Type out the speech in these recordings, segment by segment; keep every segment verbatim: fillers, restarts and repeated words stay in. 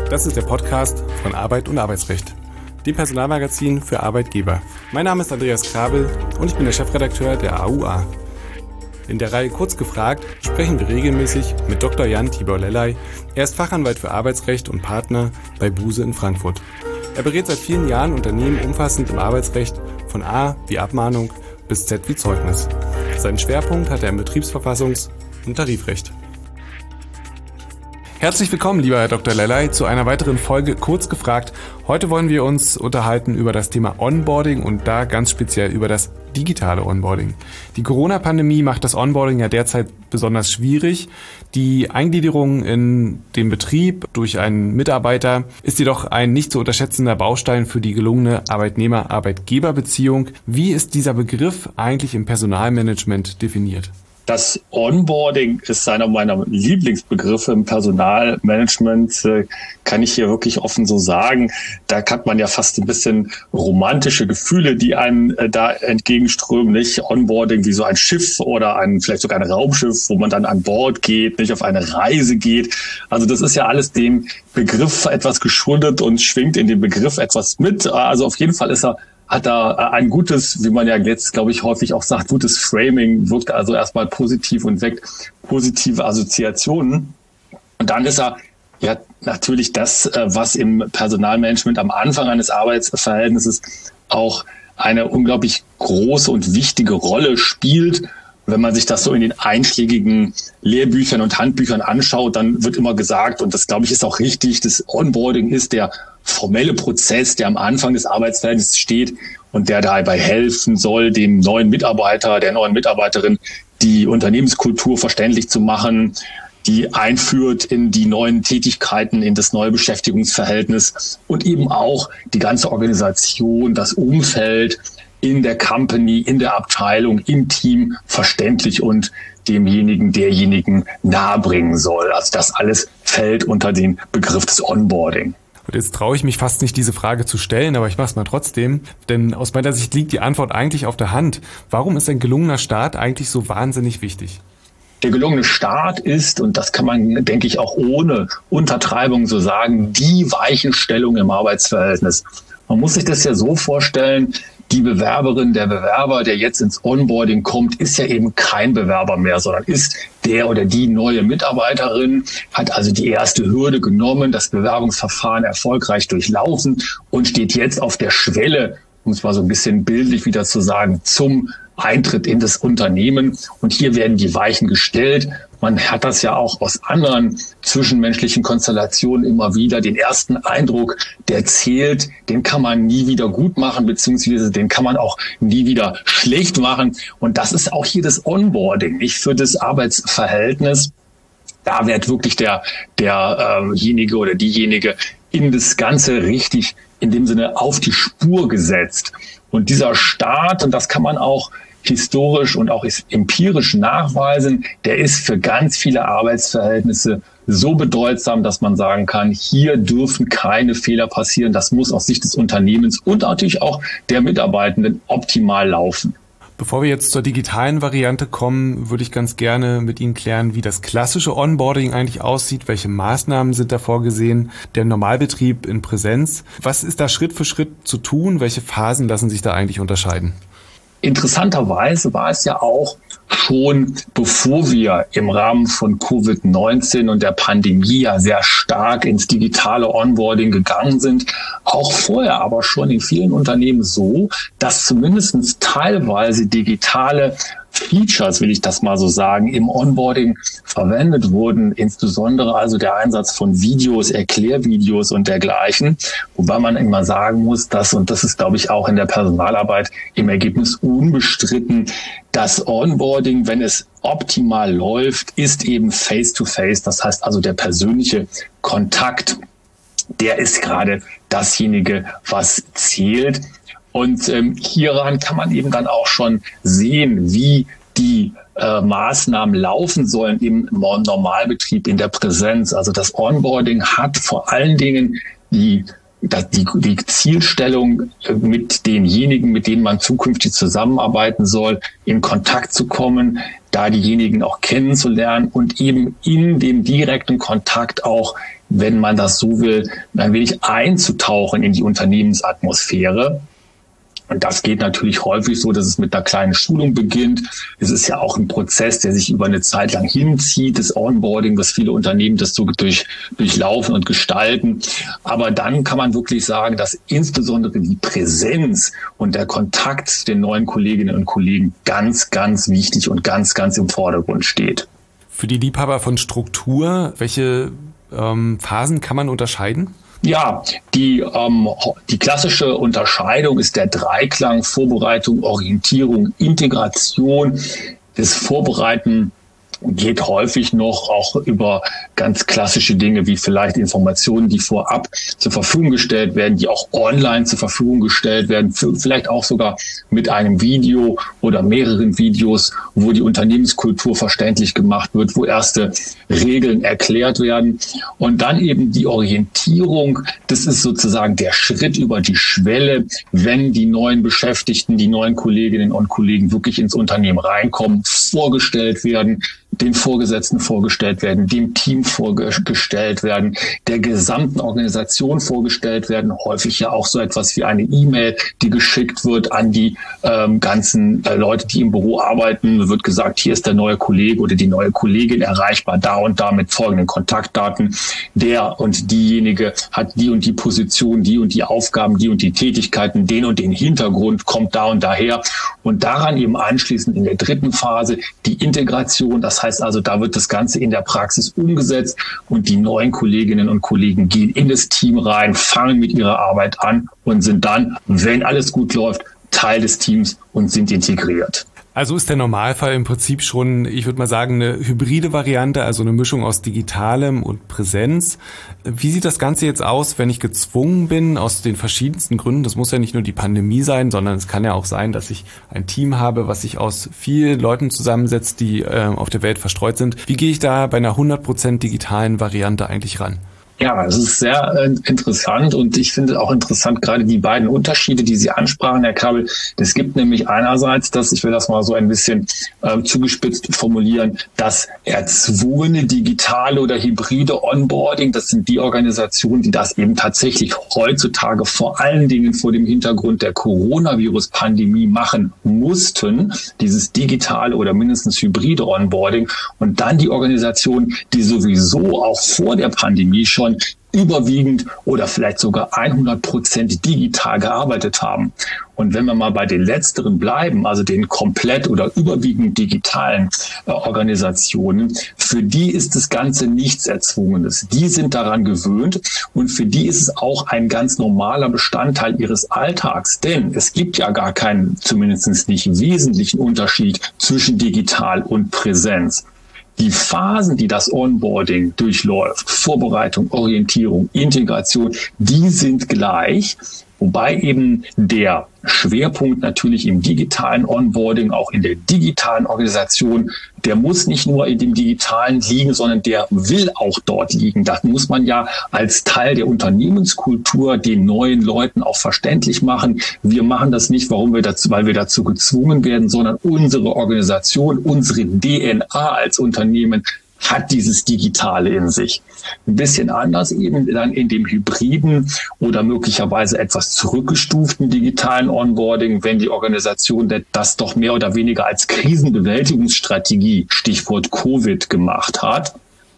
Das ist der Podcast von Arbeit und Arbeitsrecht, dem Personalmagazin für Arbeitgeber. Mein Name ist Andreas Krabel und ich bin der Chefredakteur der A U A. In der Reihe Kurz gefragt sprechen wir regelmäßig mit Doktor Jan Tibor Lellay. Er ist Fachanwalt für Arbeitsrecht und Partner bei Buse in Frankfurt. Er berät seit vielen Jahren Unternehmen umfassend im Arbeitsrecht von A wie Abmahnung bis Z wie Zeugnis. Seinen Schwerpunkt hat er im Betriebsverfassungs- und Tarifrecht. Herzlich willkommen, lieber Herr Doktor Lellay, zu einer weiteren Folge Kurz gefragt. Heute wollen wir uns unterhalten über das Thema Onboarding und da ganz speziell über das digitale Onboarding. Die Corona-Pandemie macht das Onboarding ja derzeit besonders schwierig. Die Eingliederung in den Betrieb durch einen Mitarbeiter ist jedoch ein nicht zu unterschätzender Baustein für die gelungene Arbeitnehmer-Arbeitgeber-Beziehung. Wie ist dieser Begriff eigentlich im Personalmanagement definiert? Das Onboarding ist einer meiner Lieblingsbegriffe im Personalmanagement, kann ich hier wirklich offen so sagen. Da hat man ja fast ein bisschen romantische Gefühle, die einem da entgegenströmen, nicht? Onboarding wie so ein Schiff oder ein, vielleicht sogar ein Raumschiff, wo man dann an Bord geht, nicht auf eine Reise geht. Also das ist ja alles dem Begriff etwas geschuldet und schwingt in dem Begriff etwas mit. Also auf jeden Fall ist er hat da ein gutes, wie man ja jetzt, glaube ich, häufig auch sagt, gutes Framing, wirkt also erstmal positiv und weckt positive Assoziationen. Und dann ist er ja natürlich das, was im Personalmanagement am Anfang eines Arbeitsverhältnisses auch eine unglaublich große und wichtige Rolle spielt. Wenn man sich das so in den einschlägigen Lehrbüchern und Handbüchern anschaut, dann wird immer gesagt, und das glaube ich ist auch richtig, das Onboarding ist der formelle Prozess, der am Anfang des Arbeitsverhältnisses steht und der dabei helfen soll, dem neuen Mitarbeiter, der neuen Mitarbeiterin die Unternehmenskultur verständlich zu machen, die einführt in die neuen Tätigkeiten, in das neue Beschäftigungsverhältnis und eben auch die ganze Organisation, das Umfeld in der Company, in der Abteilung, im Team verständlich und demjenigen, derjenigen nahebringen soll. Also das alles fällt unter den Begriff des Onboarding. Und jetzt traue ich mich fast nicht, diese Frage zu stellen, aber ich mache es mal trotzdem, denn aus meiner Sicht liegt die Antwort eigentlich auf der Hand. Warum ist ein gelungener Start eigentlich so wahnsinnig wichtig? Der gelungene Start ist, und das kann man, denke ich, auch ohne Untertreibung so sagen, die Weichenstellung im Arbeitsverhältnis. Man muss sich das ja so vorstellen, die Bewerberin, der Bewerber, der jetzt ins Onboarding kommt, ist ja eben kein Bewerber mehr, sondern ist der oder die neue Mitarbeiterin, hat also die erste Hürde genommen, das Bewerbungsverfahren erfolgreich durchlaufen und steht jetzt auf der Schwelle, um es mal so ein bisschen bildlich wieder zu sagen, zum Eintritt in das Unternehmen. Und hier werden die Weichen gestellt. Man hat das ja auch aus anderen zwischenmenschlichen Konstellationen immer wieder. Den ersten Eindruck, der zählt, den kann man nie wieder gut machen, beziehungsweise den kann man auch nie wieder schlecht machen. Und das ist auch hier das Onboarding, nicht für das Arbeitsverhältnis. Da wird wirklich der derjenige oder diejenige in das Ganze richtig, in dem Sinne, auf die Spur gesetzt. Und dieser Start, und das kann man auch historisch und auch empirisch nachweisen, der ist für ganz viele Arbeitsverhältnisse so bedeutsam, dass man sagen kann, hier dürfen keine Fehler passieren. Das muss aus Sicht des Unternehmens und natürlich auch der Mitarbeitenden optimal laufen. Bevor wir jetzt zur digitalen Variante kommen, würde ich ganz gerne mit Ihnen klären, wie das klassische Onboarding eigentlich aussieht, welche Maßnahmen sind da vorgesehen, der Normalbetrieb in Präsenz. Was ist da Schritt für Schritt zu tun? Welche Phasen lassen sich da eigentlich unterscheiden? Interessanterweise war es ja auch schon, bevor wir im Rahmen von Covid neunzehn und der Pandemie ja sehr stark ins digitale Onboarding gegangen sind, auch vorher aber schon in vielen Unternehmen so, dass zumindest teilweise digitale Features, will ich das mal so sagen, im Onboarding verwendet wurden, insbesondere also der Einsatz von Videos, Erklärvideos und dergleichen, wobei man immer sagen muss, dass, und das ist, glaube ich, auch in der Personalarbeit im Ergebnis unbestritten, das Onboarding, wenn es optimal läuft, ist eben face-to-face, das heißt also der persönliche Kontakt, der ist gerade dasjenige, was zählt. Und ähm, hieran kann man eben dann auch schon sehen, wie die äh, Maßnahmen laufen sollen im Normalbetrieb, in der Präsenz. Also das Onboarding hat vor allen Dingen die dass die, die Zielstellung mit denjenigen, mit denen man zukünftig zusammenarbeiten soll, in Kontakt zu kommen, da diejenigen auch kennenzulernen und eben in dem direkten Kontakt auch, wenn man das so will, ein wenig einzutauchen in die Unternehmensatmosphäre. Und das geht natürlich häufig so, dass es mit einer kleinen Schulung beginnt. Es ist ja auch ein Prozess, der sich über eine Zeit lang hinzieht, das Onboarding, was viele Unternehmen das so durch, durchlaufen und gestalten. Aber dann kann man wirklich sagen, dass insbesondere die Präsenz und der Kontakt zu den neuen Kolleginnen und Kollegen ganz, ganz wichtig und ganz, ganz im Vordergrund steht. Für die Liebhaber von Struktur, welche ähm, Phasen kann man unterscheiden? Ja, die, ähm, die klassische Unterscheidung ist der Dreiklang Vorbereitung, Orientierung, Integration. Das Vorbereiten geht häufig noch auch über ganz klassische Dinge wie vielleicht Informationen, die vorab zur Verfügung gestellt werden, die auch online zur Verfügung gestellt werden, vielleicht auch sogar mit einem Video oder mehreren Videos, wo die Unternehmenskultur verständlich gemacht wird, wo erste Regeln erklärt werden. Und dann eben die Orientierung, das ist sozusagen der Schritt über die Schwelle, wenn die neuen Beschäftigten, die neuen Kolleginnen und Kollegen wirklich ins Unternehmen reinkommen, vorgestellt werden, den Vorgesetzten vorgestellt werden, dem Team vorgestellt werden, der gesamten Organisation vorgestellt werden, häufig ja auch so etwas wie eine E-Mail, die geschickt wird an die ähm, ganzen äh, Leute, die im Büro arbeiten. Da wird gesagt, hier ist der neue Kollege oder die neue Kollegin erreichbar, da und da mit folgenden Kontaktdaten. Der und diejenige hat die und die Position, die und die Aufgaben, die und die Tätigkeiten, den und den Hintergrund, kommt da und daher. Und daran eben anschließend in der dritten Phase die Integration, das heißt also, da wird das Ganze in der Praxis umgesetzt und die neuen Kolleginnen und Kollegen gehen in das Team rein, fangen mit ihrer Arbeit an und sind dann, wenn alles gut läuft, Teil des Teams und sind integriert. Also ist der Normalfall im Prinzip schon, ich würde mal sagen, eine hybride Variante, also eine Mischung aus Digitalem und Präsenz. Wie sieht das Ganze jetzt aus, wenn ich gezwungen bin, aus den verschiedensten Gründen, das muss ja nicht nur die Pandemie sein, sondern es kann ja auch sein, dass ich ein Team habe, was sich aus vielen Leuten zusammensetzt, die äh, auf der Welt verstreut sind. Wie gehe ich da bei einer hundert Prozent digitalen Variante eigentlich ran? Ja, es ist sehr äh, interessant und ich finde auch interessant gerade die beiden Unterschiede, die Sie ansprachen, Herr Kabel. Es gibt nämlich einerseits, dass ich will das mal so ein bisschen äh, zugespitzt formulieren, das erzwungene digitale oder hybride Onboarding. Das sind die Organisationen, die das eben tatsächlich heutzutage vor allen Dingen vor dem Hintergrund der Coronavirus-Pandemie machen mussten, dieses digitale oder mindestens hybride Onboarding. Und dann die Organisationen, die sowieso auch vor der Pandemie schon überwiegend oder vielleicht sogar hundert Prozent digital gearbeitet haben. Und wenn wir mal bei den letzteren bleiben, also den komplett oder überwiegend digitalen äh, Organisationen, für die ist das Ganze nichts Erzwungenes. Die sind daran gewöhnt und für die ist es auch ein ganz normaler Bestandteil ihres Alltags. Denn es gibt ja gar keinen, zumindest nicht wesentlichen Unterschied zwischen digital und Präsenz. Die Phasen, die das Onboarding durchläuft, Vorbereitung, Orientierung, Integration, die sind gleich, wobei eben der Schwerpunkt natürlich im digitalen Onboarding, auch in der digitalen Organisation, der muss nicht nur in dem Digitalen liegen, sondern der will auch dort liegen. Das muss man ja als Teil der Unternehmenskultur den neuen Leuten auch verständlich machen. Wir machen das nicht, warum wir dazu, weil wir dazu gezwungen werden, sondern unsere Organisation, unsere D N A als Unternehmen hat dieses Digitale in sich. Ein bisschen anders eben dann in dem hybriden oder möglicherweise etwas zurückgestuften digitalen Onboarding, wenn die Organisation das doch mehr oder weniger als Krisenbewältigungsstrategie, Stichwort Covid, gemacht hat.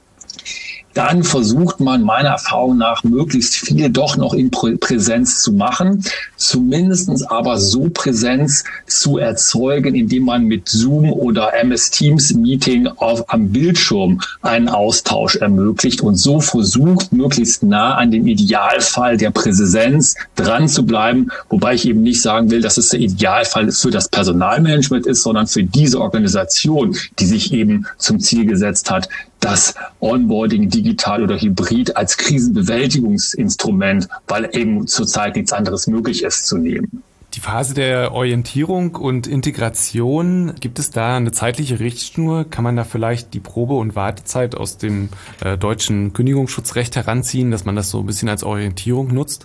Dann versucht man meiner Erfahrung nach möglichst viel doch noch in Präsenz zu machen, zumindestens aber so Präsenz zu erzeugen, indem man mit Zoom oder M S Teams Meeting auf, am Bildschirm einen Austausch ermöglicht und so versucht, möglichst nah an dem Idealfall der Präsenz dran zu bleiben, wobei ich eben nicht sagen will, dass es der Idealfall für das Personalmanagement ist, sondern für diese Organisation, die sich eben zum Ziel gesetzt hat, das Onboarding digital oder hybrid als Krisenbewältigungsinstrument, weil eben zurzeit nichts anderes möglich ist, zu nehmen. Die Phase der Orientierung und Integration, gibt es da eine zeitliche Richtschnur? Kann man da vielleicht die Probe- und Wartezeit aus dem äh, deutschen Kündigungsschutzrecht heranziehen, dass man das so ein bisschen als Orientierung nutzt?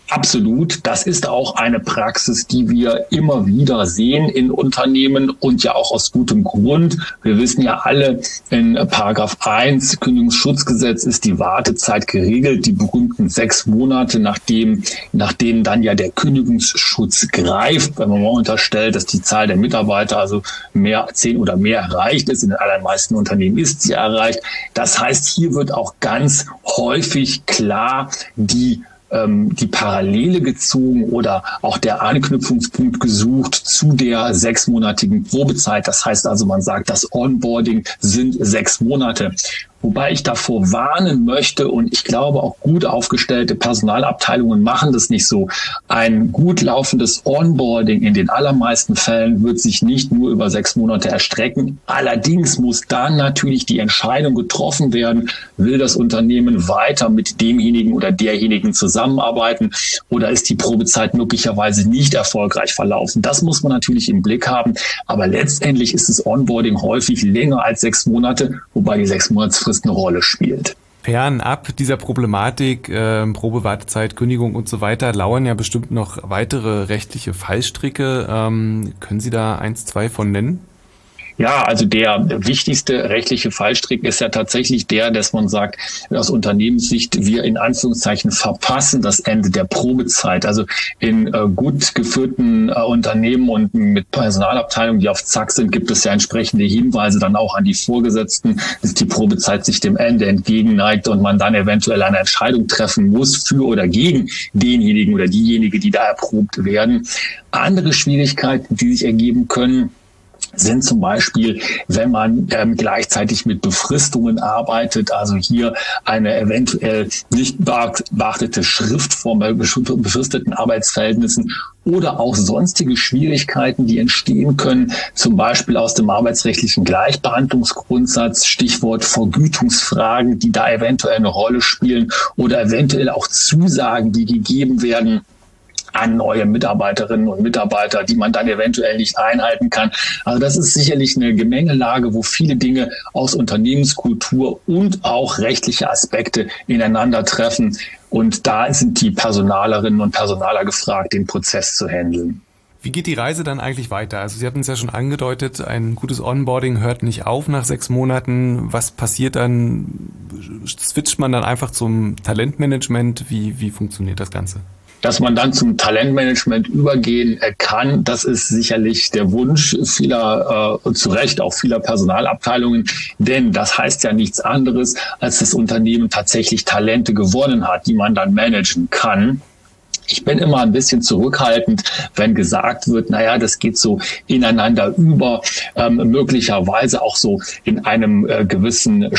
Absolut. Das ist auch eine Praxis, die wir immer wieder sehen in Unternehmen und ja auch aus gutem Grund. Wir wissen ja alle, in Paragraph eins Kündigungsschutzgesetz ist die Wartezeit geregelt, die berühmten sechs Monate, nachdem, nach denen dann ja der Kündigungsschutz greift, wenn man mal unterstellt, dass die Zahl der Mitarbeiter also mehr, zehn oder mehr erreicht ist. In den allermeisten Unternehmen ist sie erreicht. Das heißt, hier wird auch ganz häufig klar die die Parallele gezogen oder auch der Anknüpfungspunkt gesucht zu der sechsmonatigen Probezeit. Das heißt also, man sagt, das Onboarding sind sechs Monate. Wobei ich davor warnen möchte, und ich glaube auch gut aufgestellte Personalabteilungen machen das nicht so. Ein gut laufendes Onboarding in den allermeisten Fällen wird sich nicht nur über sechs Monate erstrecken. Allerdings muss dann natürlich die Entscheidung getroffen werden, will das Unternehmen weiter mit demjenigen oder derjenigen zusammenarbeiten oder ist die Probezeit möglicherweise nicht erfolgreich verlaufen. Das muss man natürlich im Blick haben. Aber letztendlich ist das Onboarding häufig länger als sechs Monate, wobei die sechs Monatsfrist eine Rolle spielt. Fernab dieser Problematik, äh, Probewartezeit, Kündigung und so weiter, lauern ja bestimmt noch weitere rechtliche Fallstricke. Ähm, können Sie da eins, zwei von nennen? Ja, also der wichtigste rechtliche Fallstrick ist ja tatsächlich der, dass man sagt, aus Unternehmenssicht, wir in Anführungszeichen verpassen das Ende der Probezeit. Also in äh, gut geführten äh, Unternehmen und mit Personalabteilungen, die auf Zack sind, gibt es ja entsprechende Hinweise dann auch an die Vorgesetzten, dass die Probezeit sich dem Ende entgegenneigt und man dann eventuell eine Entscheidung treffen muss für oder gegen denjenigen oder diejenige, die da erprobt werden. Andere Schwierigkeiten, die sich ergeben können, sind zum Beispiel, wenn man ähm, gleichzeitig mit Befristungen arbeitet, also hier eine eventuell nicht beachtete Schriftform bei befristeten Arbeitsverhältnissen oder auch sonstige Schwierigkeiten, die entstehen können, zum Beispiel aus dem arbeitsrechtlichen Gleichbehandlungsgrundsatz, Stichwort Vergütungsfragen, die da eventuell eine Rolle spielen oder eventuell auch Zusagen, die gegeben werden an neue Mitarbeiterinnen und Mitarbeiter, die man dann eventuell nicht einhalten kann. Also das ist sicherlich eine Gemengelage, wo viele Dinge aus Unternehmenskultur und auch rechtliche Aspekte ineinander treffen. Und da sind die Personalerinnen und Personaler gefragt, den Prozess zu handeln. Wie geht die Reise dann eigentlich weiter? Also Sie hatten es ja schon angedeutet, ein gutes Onboarding hört nicht auf nach sechs Monaten. Was passiert dann? Switcht man dann einfach zum Talentmanagement? Wie, wie funktioniert das Ganze? Dass man dann zum Talentmanagement übergehen kann, das ist sicherlich der Wunsch vieler, äh, zu Recht auch vieler Personalabteilungen. Denn das heißt ja nichts anderes, als das Unternehmen tatsächlich Talente gewonnen hat, die man dann managen kann. Ich bin immer ein bisschen zurückhaltend, wenn gesagt wird, naja, das geht so ineinander über, ähm, möglicherweise auch so in einem äh, gewissen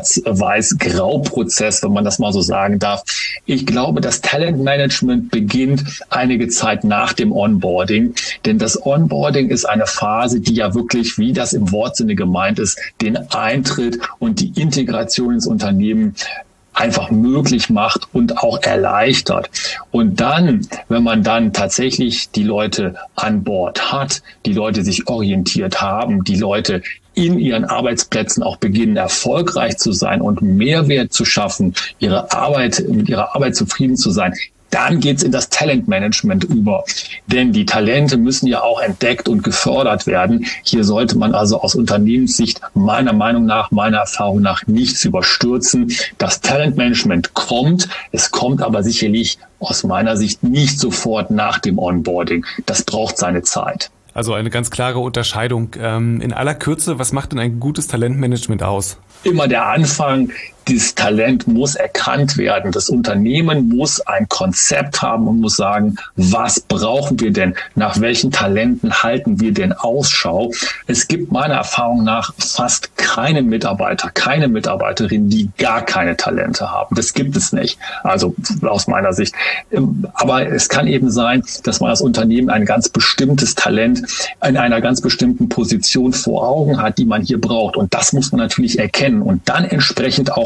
Schwarz-Weiß-Grau-Prozess, wenn man das mal so sagen darf. Ich glaube, das Talentmanagement beginnt einige Zeit nach dem Onboarding, denn das Onboarding ist eine Phase, die ja wirklich, wie das im Wortsinne gemeint ist, den Eintritt und die Integration ins Unternehmen einfach möglich macht und auch erleichtert. Und dann, wenn man dann tatsächlich die Leute an Bord hat, die Leute sich orientiert haben, die Leute in ihren Arbeitsplätzen auch beginnen, erfolgreich zu sein und Mehrwert zu schaffen, ihre Arbeit, mit ihrer Arbeit zufrieden zu sein, dann geht's in das Talentmanagement über. Denn die Talente müssen ja auch entdeckt und gefördert werden. Hier sollte man also aus Unternehmenssicht meiner Meinung nach, meiner Erfahrung nach nichts überstürzen. Das Talentmanagement kommt, es kommt aber sicherlich aus meiner Sicht nicht sofort nach dem Onboarding. Das braucht seine Zeit. Also eine ganz klare Unterscheidung. In aller Kürze, was macht denn ein gutes Talentmanagement aus? Immer der Anfang. Dieses Talent muss erkannt werden. Das Unternehmen muss ein Konzept haben und muss sagen, was brauchen wir denn? Nach welchen Talenten halten wir denn Ausschau? Es gibt meiner Erfahrung nach fast keinen Mitarbeiter, keine Mitarbeiterin, die gar keine Talente haben. Das gibt es nicht. Also aus meiner Sicht. Aber es kann eben sein, dass man als Unternehmen ein ganz bestimmtes Talent in einer ganz bestimmten Position vor Augen hat, die man hier braucht. Und das muss man natürlich erkennen und dann entsprechend auch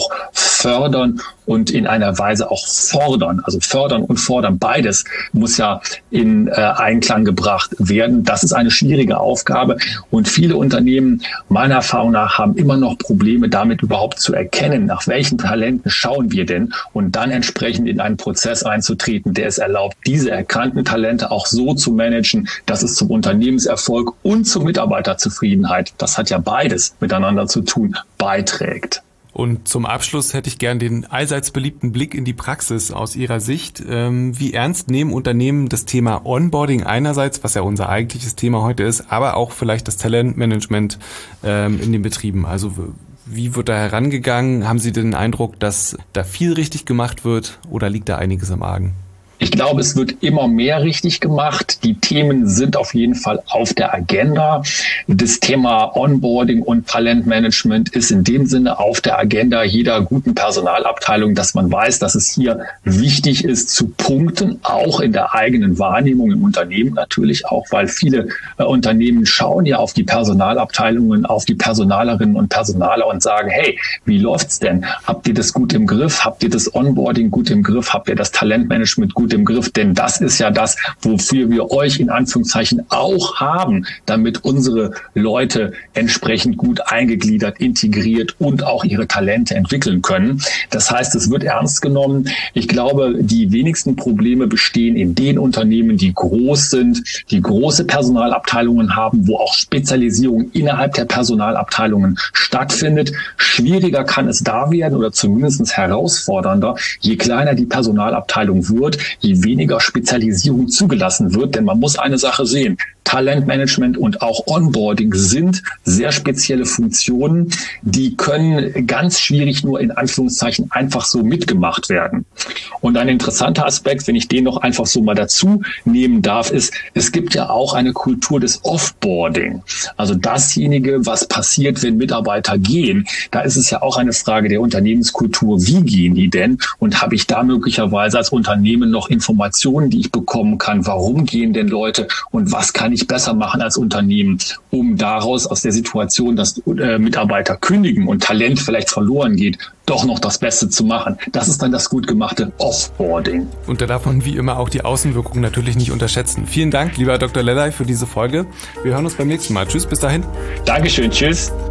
auch fördern und in einer Weise auch fordern. Also fördern und fordern, beides muss ja in äh, Einklang gebracht werden. Das ist eine schwierige Aufgabe und viele Unternehmen, meiner Erfahrung nach, haben immer noch Probleme damit überhaupt zu erkennen, nach welchen Talenten schauen wir denn und dann entsprechend in einen Prozess einzutreten, der es erlaubt, diese erkannten Talente auch so zu managen, dass es zum Unternehmenserfolg und zur Mitarbeiterzufriedenheit, das hat ja beides miteinander zu tun, beiträgt. Und zum Abschluss hätte ich gern den allseits beliebten Blick in die Praxis aus Ihrer Sicht. Wie ernst nehmen Unternehmen das Thema Onboarding einerseits, was ja unser eigentliches Thema heute ist, aber auch vielleicht das Talentmanagement in den Betrieben? Also wie wird da herangegangen? Haben Sie den Eindruck, dass da viel richtig gemacht wird oder liegt da einiges im Argen? Ich glaube, es wird immer mehr richtig gemacht. Die Themen sind auf jeden Fall auf der Agenda. Das Thema Onboarding und Talentmanagement ist in dem Sinne auf der Agenda jeder guten Personalabteilung, dass man weiß, dass es hier wichtig ist zu punkten, auch in der eigenen Wahrnehmung im Unternehmen natürlich auch, weil viele äh, Unternehmen schauen ja auf die Personalabteilungen, auf die Personalerinnen und Personaler und sagen, hey, wie läuft's denn? Habt ihr das gut im Griff? Habt ihr das Onboarding gut im Griff? Habt ihr das Talentmanagement gut im Griff, denn das ist ja das, wofür wir euch in Anführungszeichen auch haben, damit unsere Leute entsprechend gut eingegliedert, integriert und auch ihre Talente entwickeln können. Das heißt, es wird ernst genommen. Ich glaube, die wenigsten Probleme bestehen in den Unternehmen, die groß sind, die große Personalabteilungen haben, wo auch Spezialisierung innerhalb der Personalabteilungen stattfindet. Schwieriger kann es da werden oder zumindest herausfordernder, je kleiner die Personalabteilung wird, je weniger Spezialisierung zugelassen wird. Denn man muss eine Sache sehen. Talentmanagement und auch Onboarding sind sehr spezielle Funktionen, die können ganz schwierig nur in Anführungszeichen einfach so mitgemacht werden. Und ein interessanter Aspekt, wenn ich den noch einfach so mal dazu nehmen darf, ist, es gibt ja auch eine Kultur des Offboarding. Also dasjenige, was passiert, wenn Mitarbeiter gehen. Da ist es ja auch eine Frage der Unternehmenskultur. Wie gehen die denn? Und habe ich da möglicherweise als Unternehmen noch Informationen, die ich bekommen kann? Warum gehen denn Leute? Und was kann ich besser machen als Unternehmen, um daraus aus der Situation, dass äh, Mitarbeiter kündigen und Talent vielleicht verloren geht, doch noch das Beste zu machen. Das ist dann das gut gemachte Offboarding. Und da darf man wie immer auch die Außenwirkungen natürlich nicht unterschätzen. Vielen Dank, lieber Doktor Lellay, für diese Folge. Wir hören uns beim nächsten Mal. Tschüss, bis dahin. Dankeschön, tschüss.